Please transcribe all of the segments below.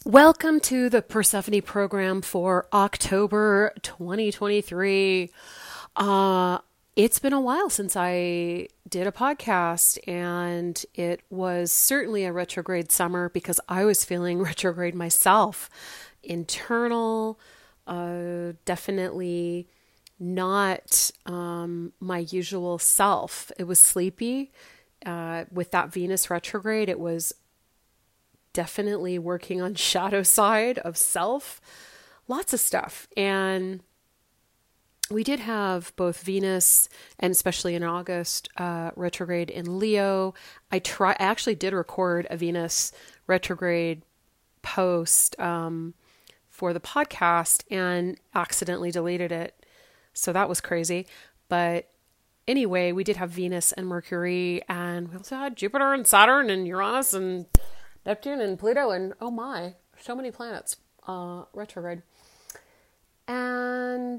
Welcome to the Persephone program for October 2023. It's been a while since I did a podcast, and it was certainly a retrograde summer because I was feeling retrograde myself. Internal, definitely not my usual self. It was sleepy. With that Venus retrograde, it was definitely working on shadow side of self, lots of stuff. And we did have both Venus and especially in August, retrograde in Leo. I actually did record a Venus retrograde post for the podcast and accidentally deleted it. So that was crazy. But anyway, we did have Venus and Mercury, and we also had Jupiter and Saturn and Uranus and Neptune and Pluto, and oh my, so many planets retrograde. And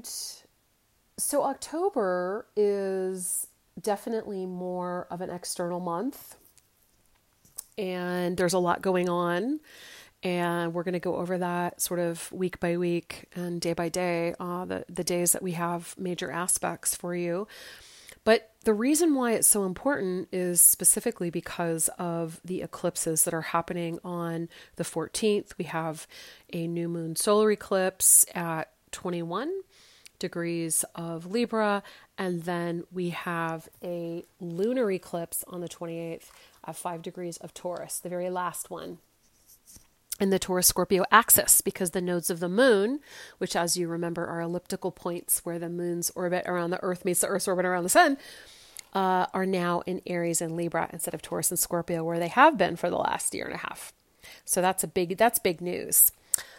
so October is definitely more of an external month, and there's a lot going on, and we're going to go over that sort of week by week and day by day, the days that we have major aspects for you. But the reason why it's so important is specifically because of the eclipses that are happening on the 14th. We have a new moon solar eclipse at 21 degrees of Libra, and then we have a lunar eclipse on the 28th at 5 degrees of Taurus, the very last one in the Taurus-Scorpio axis, because the nodes of the moon, which as you remember are elliptical points where the moon's orbit around the Earth meets the Earth's orbit around the sun, are now in Aries and Libra instead of Taurus and Scorpio, where they have been for the last year and a half. So that's big news.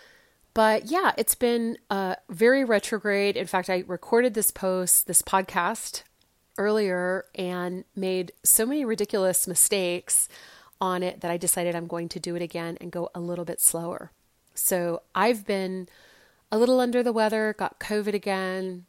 But yeah, it's been very retrograde. In fact, I recorded this podcast earlier and made so many ridiculous mistakes on it that I decided I'm going to do it again and go a little bit slower. So I've been a little under the weather, got COVID again,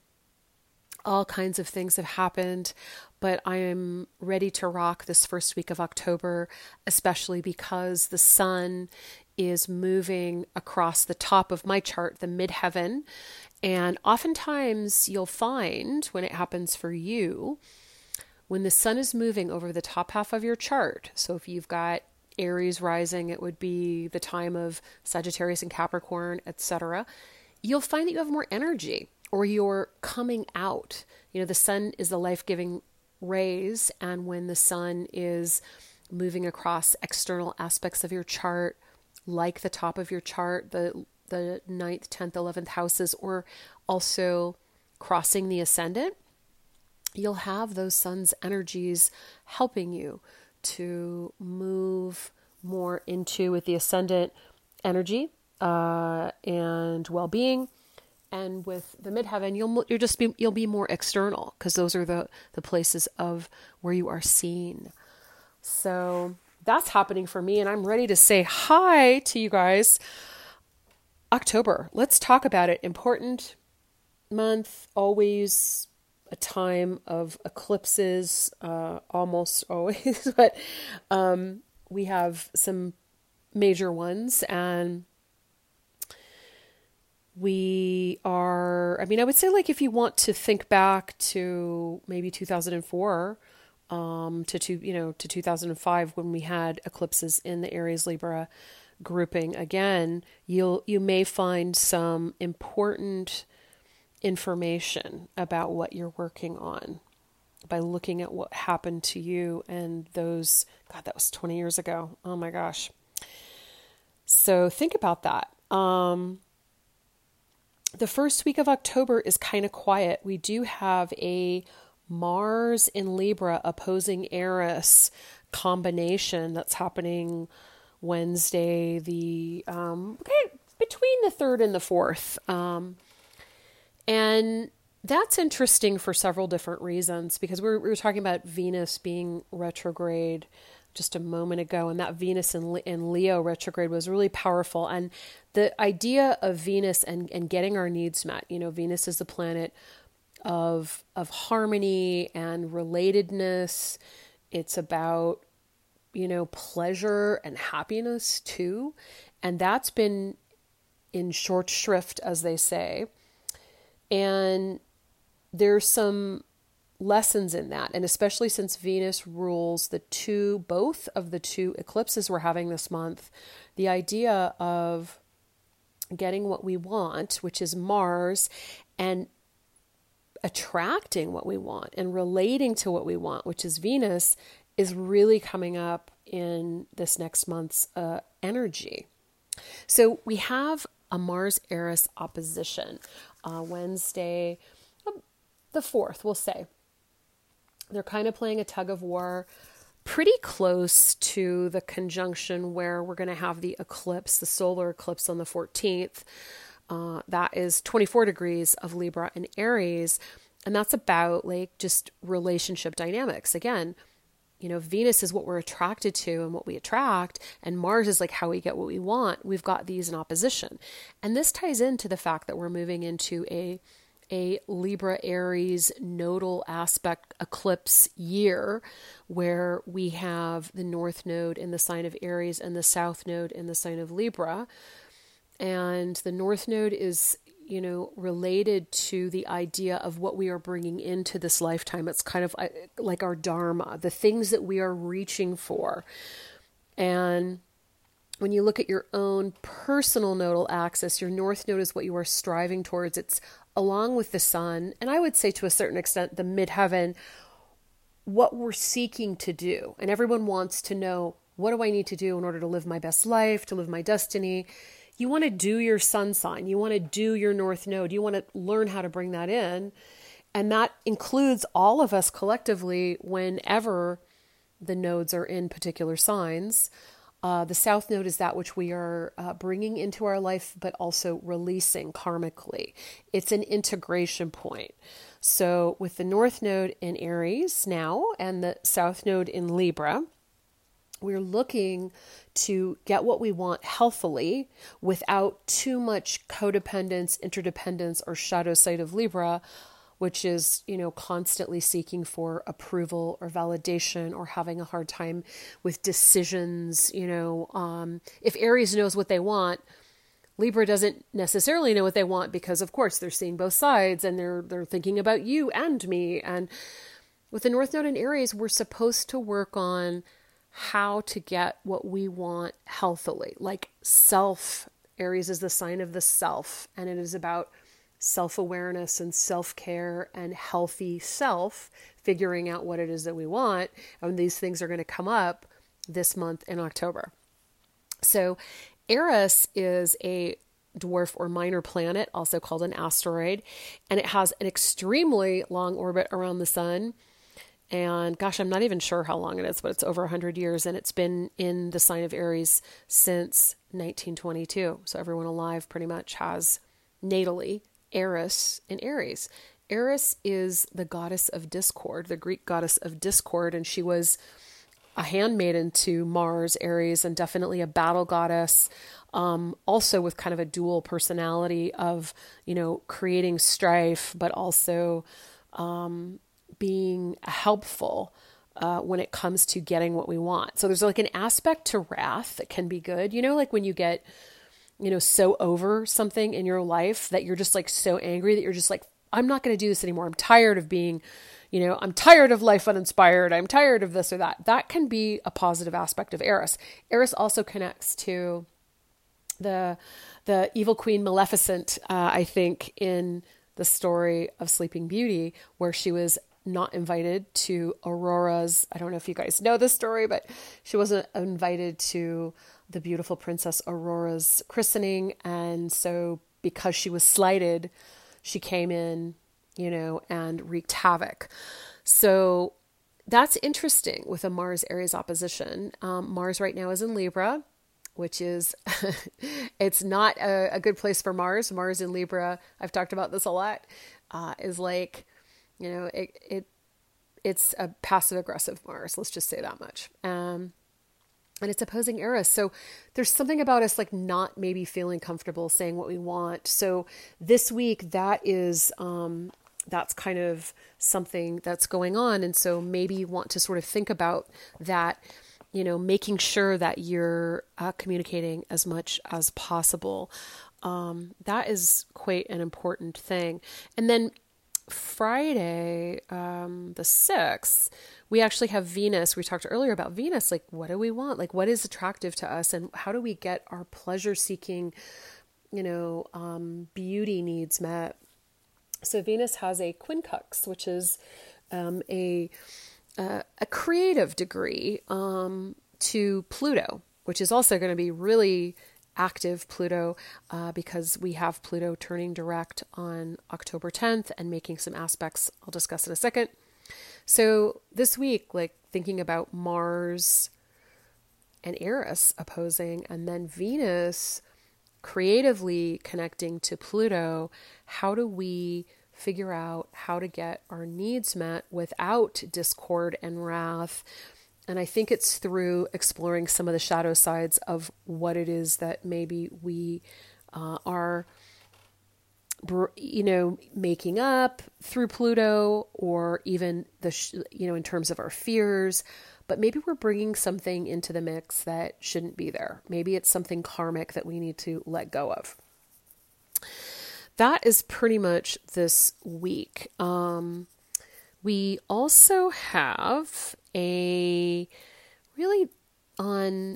all kinds of things have happened, but I am ready to rock this first week of October, especially because the sun is moving across the top of my chart, the midheaven. And oftentimes you'll find when it happens for you, when the sun is moving over the top half of your chart, so if you've got Aries rising, it would be the time of Sagittarius and Capricorn, etc., you'll find that you have more energy or you're coming out. You know, the sun is the life-giving rays, and when the sun is moving across external aspects of your chart, like the top of your chart, the 9th, 10th, 11th houses, or also crossing the ascendant, you'll have those sun's energies helping you to move more into with the ascendant energy and well-being. And with the midheaven, you'll be more external because those are the places of where you are seen. So that's happening for me, and I'm ready to say hi to you guys. October, let's talk about it. Important month, always a time of eclipses, almost always, but we have some major ones, and I would say, like, if you want to think back to maybe 2004 to 2005 when we had eclipses in the Aries Libra grouping again, you may find some important information about what you're working on by looking at what happened to you and those, God, that was 20 years ago. Oh my gosh. So think about that. The first week of October is kind of quiet. We do have a Mars in Libra opposing Eris combination that's happening Wednesday, between the 3rd and the 4th. And that's interesting for several different reasons, because we were talking about Venus being retrograde just a moment ago, and that Venus in Leo retrograde was really powerful. And the idea of Venus and getting our needs met, Venus is the planet of harmony and relatedness. It's about, pleasure and happiness too. And that's been in short shrift, as they say. And there's some lessons in that. And especially since Venus rules both of the two eclipses we're having this month, the idea of getting what we want, which is Mars, and attracting what we want and relating to what we want, which is Venus, is really coming up in this next month's energy. So we have a Mars-Eris opposition Wednesday, the 4th, we'll say. They're kind of playing a tug of war pretty close to the conjunction where we're going to have the eclipse, the solar eclipse on the 14th. That is 24 degrees of Libra and Aries. And that's about like just relationship dynamics. Again, Venus is what we're attracted to and what we attract, and Mars is like how we get what we want. We've got these in opposition. And this ties into the fact that we're moving into a Libra Aries nodal aspect eclipse year, where we have the North Node in the sign of Aries and the South Node in the sign of Libra. And the North Node is related to the idea of what we are bringing into this lifetime. It's kind of like our dharma, the things that we are reaching for. And when you look at your own personal nodal axis, your North Node is what you are striving towards. It's along with the sun, and I would say to a certain extent, the midheaven, what we're seeking to do. And everyone wants to know, what do I need to do in order to live my best life, to live my destiny? You want to do your sun sign. You want to do your North Node. You want to learn how to bring that in. And that includes all of us collectively whenever the nodes are in particular signs. The South Node is that which we are bringing into our life, but also releasing karmically. It's an integration point. So with the North Node in Aries now and the South Node in Libra, we're looking to get what we want healthily without too much codependence, interdependence, or shadow side of Libra, which is, constantly seeking for approval or validation or having a hard time with decisions. If Aries knows what they want, Libra doesn't necessarily know what they want because, of course, they're seeing both sides and they're thinking about you and me. And with the North Node in Aries, we're supposed to work on how to get what we want healthily, like self. Aries is the sign of the self, and it is about self-awareness and self-care and healthy self, figuring out what it is that we want. And these things are going to come up this month in October. So Eris is a dwarf or minor planet, also called an asteroid, and it has an extremely long orbit around the sun. And gosh, I'm not even sure how long it is, but it's over 100 years, and it's been in the sign of Aries since 1922. So everyone alive pretty much has natally Eris in Aries. Eris is the goddess of discord, the Greek goddess of discord, and she was a handmaiden to Mars, Aries, and definitely a battle goddess, also with kind of a dual personality of, creating strife, but also being helpful when it comes to getting what we want. So there's like an aspect to wrath that can be good. Like when you get, so over something in your life that you're just like so angry that you're just like, I'm not going to do this anymore. I'm tired of being, I'm tired of life uninspired. I'm tired of this or that. That can be a positive aspect of Eris. Eris also connects to the evil queen Maleficent, I think, in the story of Sleeping Beauty, where she was not invited to Aurora's, I don't know if you guys know this story, but she wasn't invited to the beautiful Princess Aurora's christening. And so because she was slighted, she came in, and wreaked havoc. So that's interesting with a Mars-Aries opposition. Mars right now is in Libra, which is, it's not a good place for Mars. Mars in Libra, I've talked about this a lot, is like, it's a passive aggressive Mars. Let's just say that much. And it's opposing Eris. So there's something about us like not maybe feeling comfortable saying what we want. So this week that is, that's kind of something that's going on. And so maybe you want to sort of think about that making sure that you're communicating as much as possible. That is quite an important thing. And then Friday, the 6th, we actually have Venus. We talked earlier about Venus. Like, what do we want? Like, what is attractive to us? And how do we get our pleasure-seeking, beauty needs met? So Venus has a quincunx, which is a creative degree to Pluto, which is also going to be really active Pluto because we have Pluto turning direct on October 10th and making some aspects I'll discuss in a second. So this week, like thinking about Mars and Eris opposing, and then Venus creatively connecting to Pluto, how do we figure out how to get our needs met without discord and wrath? And I think it's through exploring some of the shadow sides of what it is that maybe we are, making up through Pluto, or even in terms of our fears. But maybe we're bringing something into the mix that shouldn't be there. Maybe it's something karmic that we need to let go of. That is pretty much this week. We also have on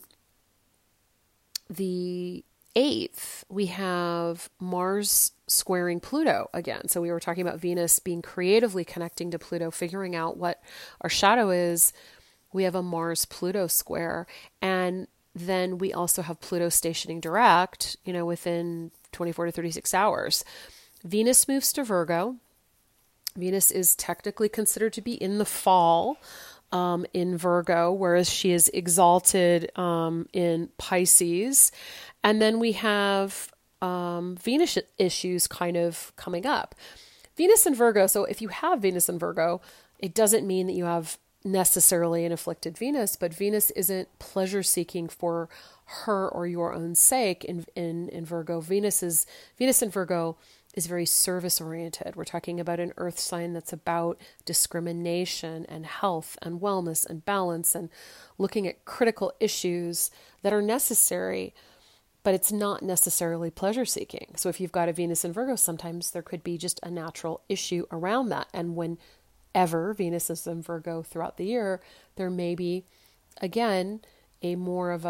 the 8th, we have Mars squaring Pluto again. So we were talking about Venus being creatively connecting to Pluto, figuring out what our shadow is. We have a Mars-Pluto square. And then we also have Pluto stationing direct, within 24 to 36 hours. Venus moves to Virgo. Venus is technically considered to be in the fall in Virgo, whereas she is exalted in Pisces. And then we have Venus issues kind of coming up. Venus in Virgo, so if you have Venus in Virgo, it doesn't mean that you have necessarily an afflicted Venus, but Venus isn't pleasure-seeking for her or your own sake in Virgo. Venus in Virgo is very service-oriented. We're talking about an earth sign that's about discrimination and health and wellness and balance and looking at critical issues that are necessary, but it's not necessarily pleasure-seeking. So if you've got a Venus in Virgo, sometimes there could be just a natural issue around that. And whenever Venus is in Virgo throughout the year, there may be, again, a more of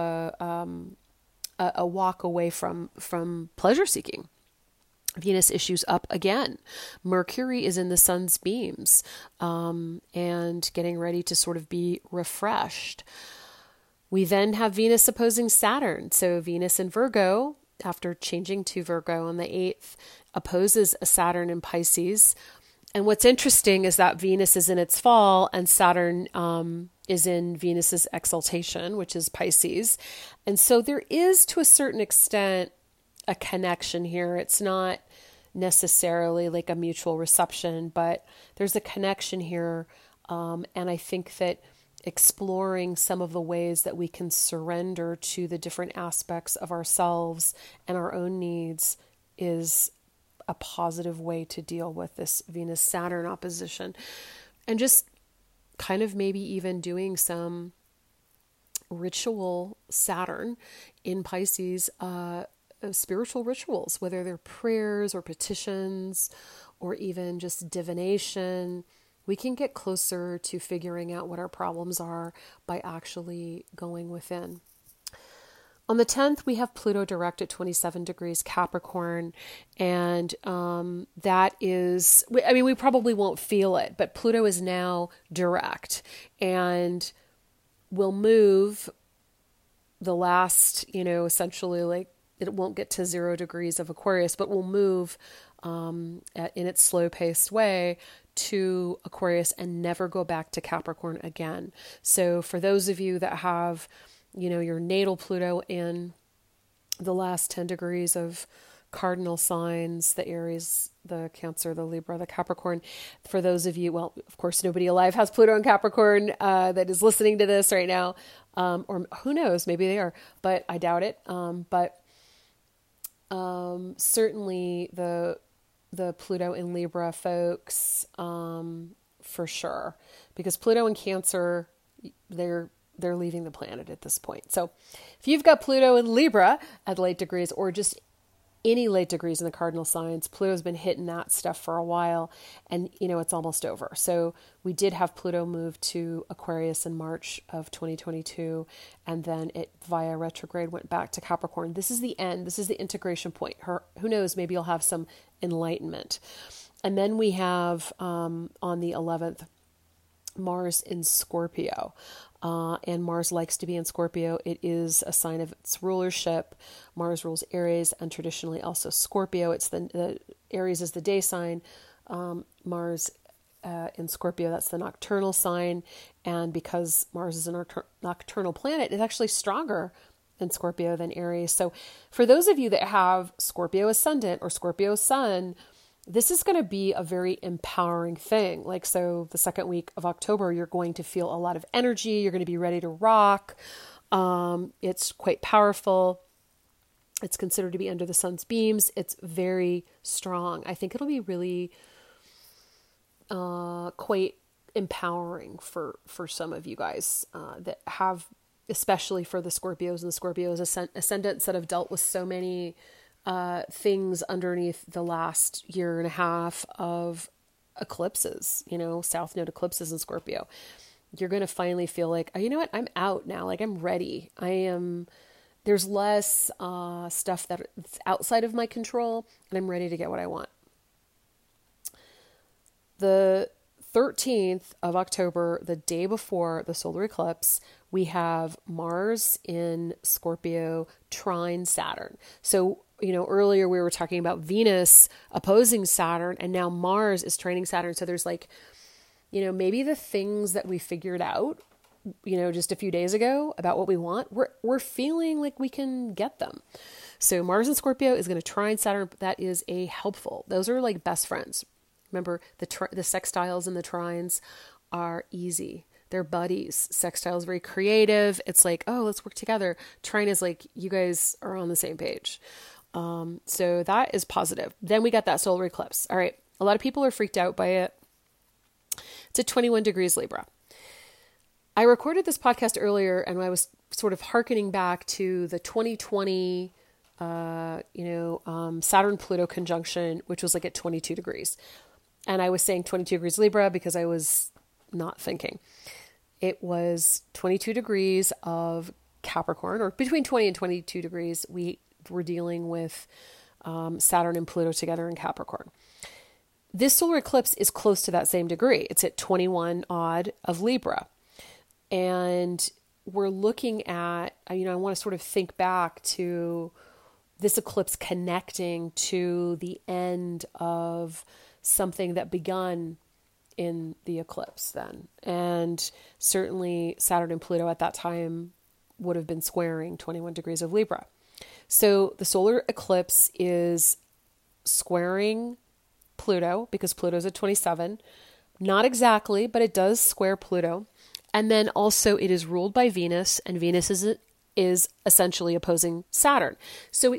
a walk away from pleasure-seeking. Venus issues up again. Mercury is in the sun's beams and getting ready to sort of be refreshed. We then have Venus opposing Saturn. So Venus in Virgo, after changing to Virgo on the 8th, opposes a Saturn in Pisces. And what's interesting is that Venus is in its fall and Saturn is in Venus's exaltation, which is Pisces. And so there is, to a certain extent, a connection here. It's not necessarily like a mutual reception, but there's a connection here. And I think that exploring some of the ways that we can surrender to the different aspects of ourselves and our own needs is a positive way to deal with this Venus-Saturn opposition. And just kind of maybe even doing some ritual Saturn in Pisces, spiritual rituals, whether they're prayers or petitions or even just divination. We can get closer to figuring out what our problems are by actually going within. On the 10th, we have Pluto direct at 27 degrees Capricorn, and that is, we probably won't feel it, but Pluto is now direct and will move the last, essentially like it won't get to 0 degrees of Aquarius, but will move in its slow-paced way to Aquarius and never go back to Capricorn again. So for those of you that have, your natal Pluto in the last 10 degrees of cardinal signs, the Aries, the Cancer, the Libra, the Capricorn, for those of you, well, of course, nobody alive has Pluto in Capricorn that is listening to this right now, or who knows, maybe they are, but I doubt it. But certainly the Pluto in Libra folks, for sure, because Pluto in Cancer, they're they're leaving the planet at this point. So if you've got Pluto in Libra at late degrees, or just any late degrees in the cardinal signs, Pluto's been hitting that stuff for a while, and it's almost over. So we did have Pluto move to Aquarius in March of 2022, and then it via retrograde went back to Capricorn. This is the end. This is the integration point. Who knows, maybe you'll have some enlightenment. And then we have on the 11th, Mars in Scorpio. And Mars likes to be in Scorpio. It is a sign of its rulership. Mars rules Aries and traditionally also Scorpio. It's the Aries is the day sign. Mars in Scorpio, that's the nocturnal sign. And because Mars is a nocturnal planet, it's actually stronger in Scorpio than Aries. So for those of you that have Scorpio ascendant or Scorpio sun, this is going to be a very empowering thing. So the second week of October, you're going to feel a lot of energy. You're going to be ready to rock. It's quite powerful. It's considered to be under the sun's beams. It's very strong. I think it'll be really quite empowering for some of you guys that have, especially for the Scorpios and the Scorpios ascendants that have dealt with so many things underneath the last year and a half of eclipses, South Node eclipses in Scorpio. You're going to finally feel like, oh, you know what? I'm out now. I'm ready. There's less stuff that's outside of my control, and I'm ready to get what I want. The 13th of October, the day before the solar eclipse, we have Mars in Scorpio trine Saturn. So, earlier we were talking about Venus opposing Saturn, and now Mars is trining Saturn. So there's maybe the things that we figured out, just a few days ago about what we want, we're feeling like we can get them. So Mars in Scorpio is going to trine Saturn. That is helpful. Those are like best friends. Remember, the sextiles and the trines are easy. They're buddies. Sextile is very creative. It's like, oh, let's work together. Trine is like, you guys are on the same page. So that is positive. Then we got that solar eclipse. All right. A lot of people are freaked out by it. It's at 21 degrees Libra. I recorded this podcast earlier, and I was sort of hearkening back to the 2020, Saturn-Pluto conjunction, which was at 22 degrees. And I was saying 22 degrees Libra because I was not thinking. It was 22 degrees of Capricorn, or between 20 and 22 degrees. We were dealing with Saturn and Pluto together in Capricorn. This solar eclipse is close to that same degree. It's at 21 odd of Libra. And we're looking at, I want to sort of think back to this eclipse connecting to the end of something that begun in the eclipse then. And certainly Saturn and Pluto at that time would have been squaring 21 degrees of Libra. So the solar eclipse is squaring Pluto because Pluto's at 27. Not exactly, but it does square Pluto. And then also it is ruled by Venus, and Venus is essentially opposing Saturn. So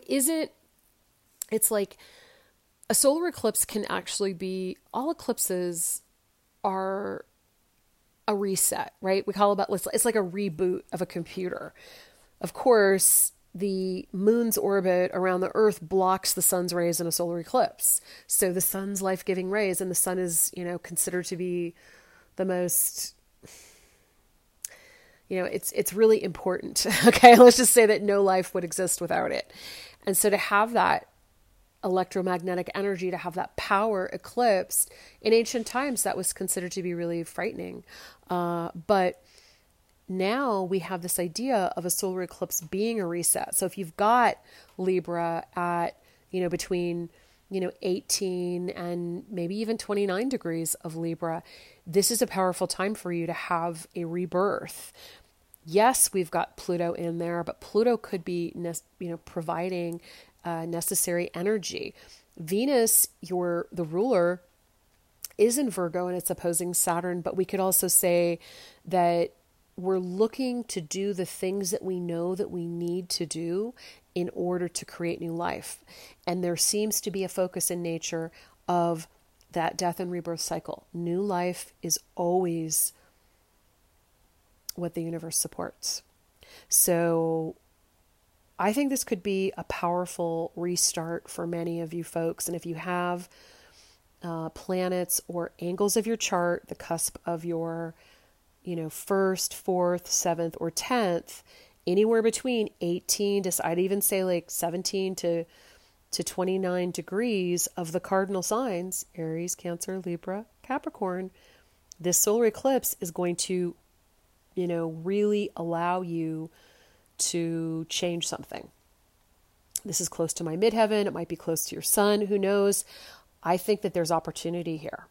it's like a solar eclipse can actually be, all eclipses are a reset, right? It's like a reboot of a computer. Of course, the moon's orbit around the Earth blocks the sun's rays in a solar eclipse. So the sun's life-giving rays, and the sun is, considered to be the most, it's really important. Okay, let's just say that no life would exist without it. And so to have that electromagnetic energy, to have that power eclipsed, in ancient times, that was considered to be really frightening. But now we have this idea of a solar eclipse being a reset. So if you've got Libra at, between, 18 and maybe even 29 degrees of Libra, this is a powerful time for you to have a rebirth. Yes, we've got Pluto in there, but Pluto could be, providing necessary energy. Venus, the ruler, is in Virgo and it's opposing Saturn, but we could also say that we're looking to do the things that we know that we need to do in order to create new life. And there seems to be a focus in nature of that death and rebirth cycle. New life is always what the universe supports. So I think this could be a powerful restart for many of you folks. And if you have planets or angles of your chart, the cusp of your, first, fourth, seventh, or 10th, anywhere between 18 to, I'd even say like 17 to 29 degrees of the cardinal signs, Aries, Cancer, Libra, Capricorn, this solar eclipse is going to, really allow you to change something. This is close to my midheaven. It might be close to your sun. Who knows? I think that there's opportunity here.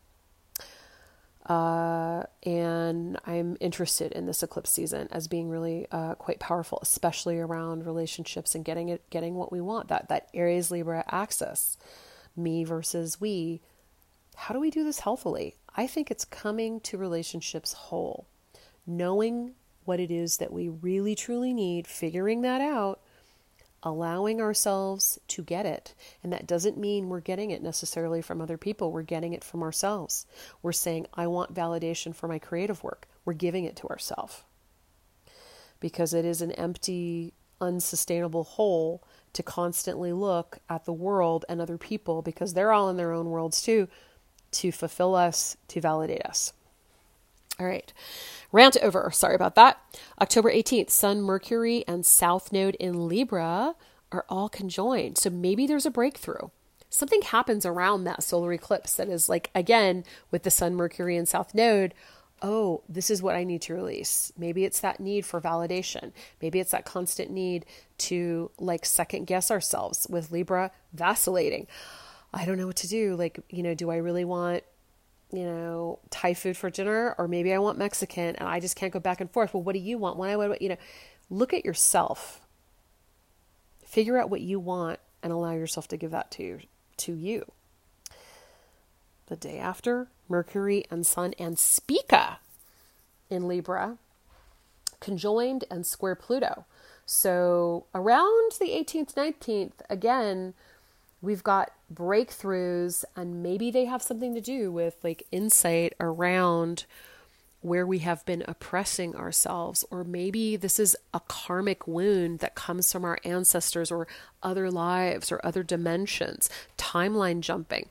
And I'm interested in this eclipse season as being really quite powerful, especially around relationships and getting what we want. That Aries Libra axis, me versus we. How do we do this healthily? I think it's coming to relationships whole, knowing what it is that we really truly need, figuring that out, allowing ourselves to get it. And that doesn't mean we're getting it necessarily from other people. We're getting it from ourselves. We're saying, I want validation for my creative work. We're giving it to ourselves. Because it is an empty, unsustainable hole to constantly look at the world and other people, because they're all in their own worlds too, to fulfill us, to validate us. All right. Rant over. Sorry about that. October 18th, Sun, Mercury, and South Node in Libra are all conjoined. So maybe there's a breakthrough. Something happens around that solar eclipse that is like, again, with the Sun, Mercury, and South Node, oh, this is what I need to release. Maybe it's that need for validation. Maybe it's that constant need to like second guess ourselves with Libra vacillating. I don't know what to do. Like, do I really want Thai food for dinner, or maybe I want Mexican and I just can't go back and forth. Well, what do you want? Look at yourself, figure out what you want and allow yourself to give that to you. The day after, Mercury and Sun and Spica in Libra conjoined and square Pluto. So around the 18th, 19th, again, we've got breakthroughs, and maybe they have something to do with like insight around where we have been oppressing ourselves, or maybe this is a karmic wound that comes from our ancestors or other lives or other dimensions, timeline jumping,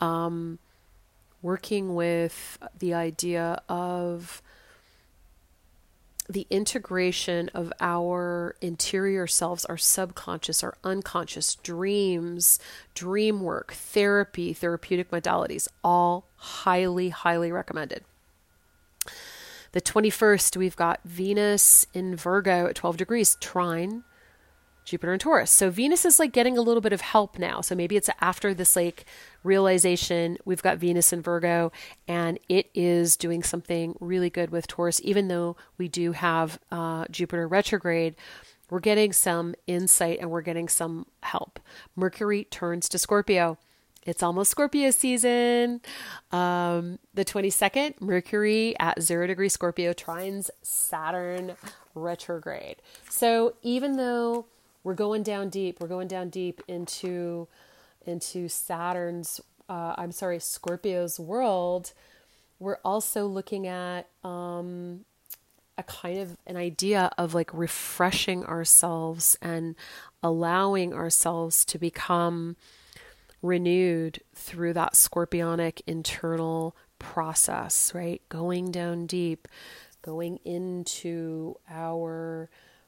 working with the idea of the integration of our interior selves, our subconscious, our unconscious, dreams, dream work, therapy, therapeutic modalities, all highly, highly recommended. The 21st, we've got Venus in Virgo at 12 degrees, trine Jupiter and Taurus. So Venus is like getting a little bit of help now. So maybe it's after this like realization, we've got Venus in Virgo and it is doing something really good with Taurus. Even though we do have Jupiter retrograde, we're getting some insight and we're getting some help. Mercury turns to Scorpio. It's almost Scorpio season. The 22nd, Mercury at 0 degree Scorpio trines Saturn retrograde. So even though we're going down deep into Saturn's, Scorpio's world, we're also looking at a kind of an idea of like refreshing ourselves and allowing ourselves to become renewed through that scorpionic internal process, right? Going down deep, going into our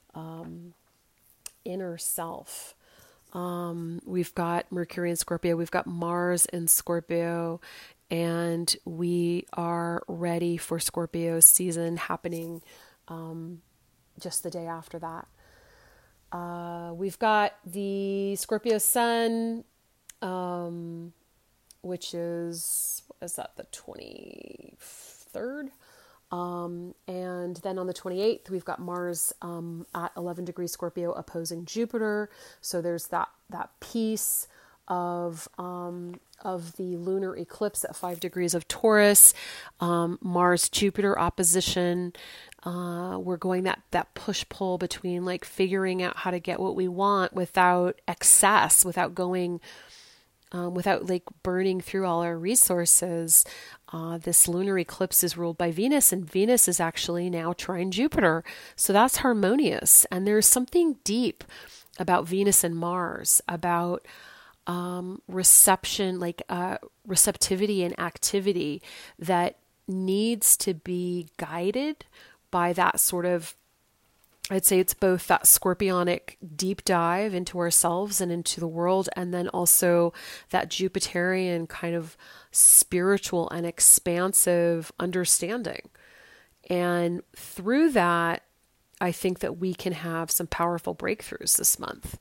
inner self. We've got Mercury in Scorpio, we've got Mars in Scorpio, and we are ready for Scorpio season happening just the day after that. We've got the Scorpio sun, which is the 23rd? And then on the 28th, we've got Mars at 11 degrees Scorpio opposing Jupiter. So there's that piece of the lunar eclipse at 5 degrees of Taurus, Mars-Jupiter opposition. We're going that push-pull between like figuring out how to get what we want without excess, without going without like burning through all our resources. This lunar eclipse is ruled by Venus, and Venus is actually now trine Jupiter. So that's harmonious. And there's something deep about Venus and Mars, about reception, like receptivity and activity that needs to be guided by that sort of, I'd say it's both that scorpionic deep dive into ourselves and into the world, and then also that Jupiterian kind of spiritual and expansive understanding. And through that, I think that we can have some powerful breakthroughs this month.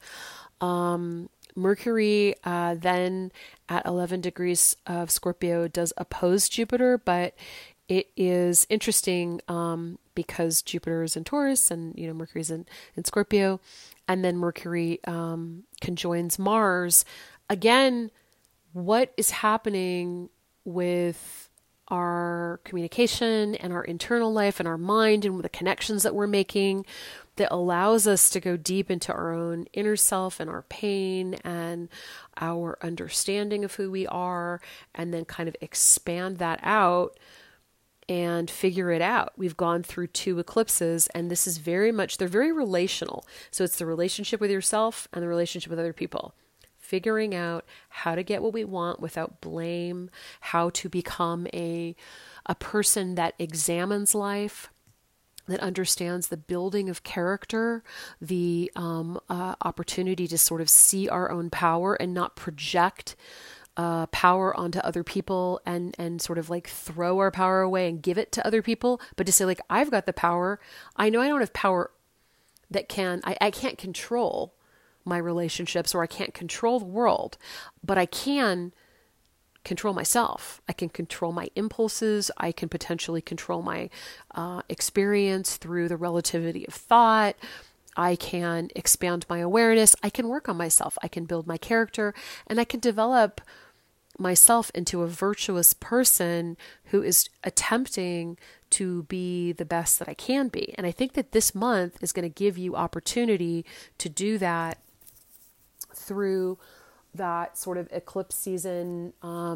Mercury then at 11 degrees of Scorpio does oppose Jupiter, but it is interesting because Jupiter is in Taurus and Mercury's in Scorpio, and then Mercury conjoins Mars. Again, what is happening with our communication and our internal life and our mind and the connections that we're making that allows us to go deep into our own inner self and our pain and our understanding of who we are, and then kind of expand that out and figure it out. We've gone through 2 eclipses, and this is very much, they're very relational. So it's the relationship with yourself and the relationship with other people. Figuring out how to get what we want without blame, how to become a person that examines life, that understands the building of character, the opportunity to sort of see our own power and not project power onto other people and sort of like throw our power away and give it to other people, but to say like, I've got the power. I know I don't have power that I can't control my relationships, or I can't control the world, but I can control myself. I can control my impulses. I can potentially control my experience through the relativity of thought. I can expand my awareness. I can work on myself. I can build my character, and I can develop myself into a virtuous person who is attempting to be the best that I can be. And I think that this month is going to give you opportunity to do that through that sort of eclipse season.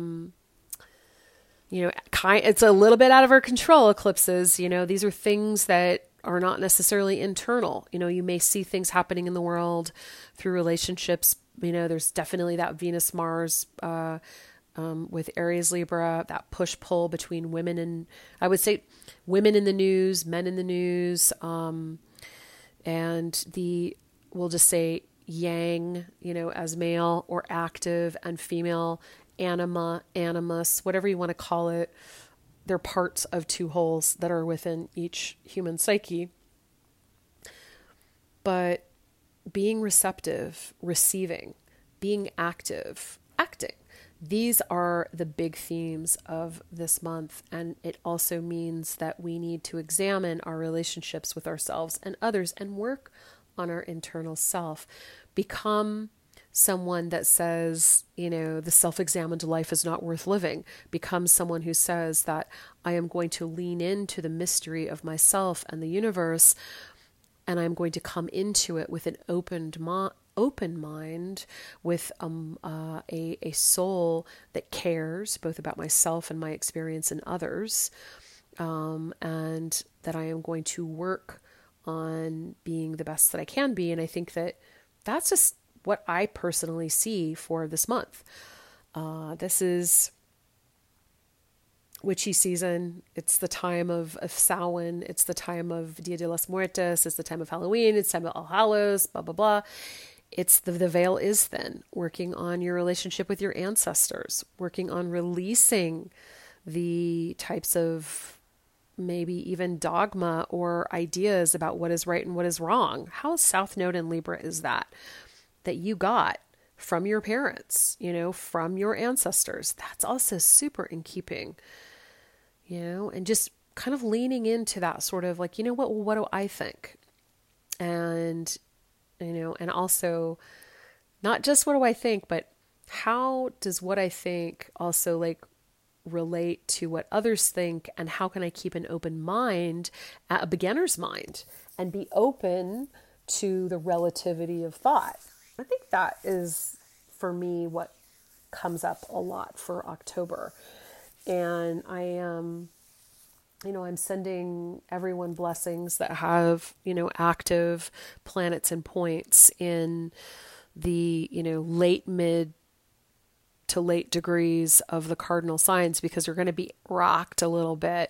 It's a little bit out of our control, eclipses. These are things that are not necessarily internal. You may see things happening in the world through relationships. There's definitely that Venus Mars with Aries Libra, that push pull between women and, I would say, women in the news, men in the news, and we'll just say yang, as male, or active, and female, anima, animus, whatever you want to call it. They're parts of 2 wholes that are within each human psyche. But being receptive, receiving, being active, acting. These are the big themes of this month. And it also means that we need to examine our relationships with ourselves and others and work on our internal self. Become someone that says, the self-examined life is not worth living. Become someone who says that I am going to lean into the mystery of myself and the universe, and I'm going to come into it with an open mind, with a soul that cares both about myself and my experience in others, and that I am going to work on being the best that I can be. And I think that that's just what I personally see for this month. This is witchy season. It's the time of Samhain. It's the time of Dia de los Muertos. It's the time of Halloween. It's the time of All Hallows, blah, blah, blah. It's the veil is thin. Working on your relationship with your ancestors. Working on releasing the types of maybe even dogma or ideas about what is right and what is wrong. How South Node in Libra is that you got from your parents, from your ancestors? That's also super in keeping, and just kind of leaning into that sort of like, what do I think? And, and also not just what do I think, but how does what I think also like relate to what others think, and how can I keep an open mind, a beginner's mind, and be open to the relativity of thought? I think that is, for me, what comes up a lot for October. And I am, I'm sending everyone blessings that have, active planets and points in the, late, mid to late degrees of the cardinal signs, because you're going to be rocked a little bit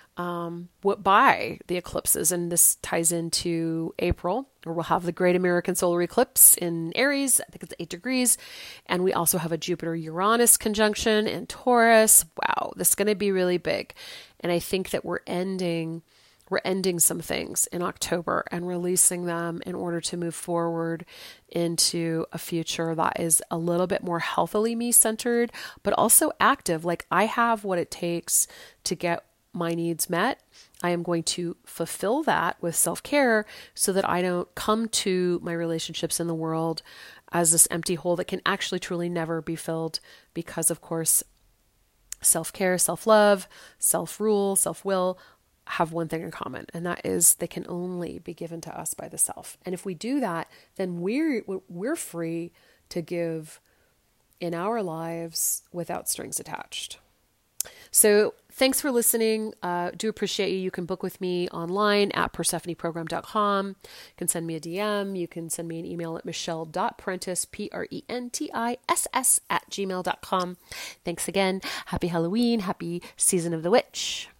by the eclipses. And this ties into April, where we'll have the Great American Solar Eclipse in Aries. I think it's 8 degrees. And we also have a Jupiter-Uranus conjunction in Taurus. Wow, this is going to be really big. And I think that we're ending some things in October and releasing them in order to move forward into a future that is a little bit more healthily me-centered, but also active. Like, I have what it takes to get my needs met. I am going to fulfill that with self-care so that I don't come to my relationships in the world as this empty hole that can actually truly never be filled, because, of course, self-care, self-love, self-rule, self-will have one thing in common, and that is they can only be given to us by the self. And if we do that, then we're free to give in our lives without strings attached. So thanks for listening. Do appreciate you. You can book with me online at persephoneprogram.com. You can send me a DM. You can send me an email at michelle.prentiss, PRENTISS @gmail.com. Thanks again. Happy Halloween. Happy Season of the Witch.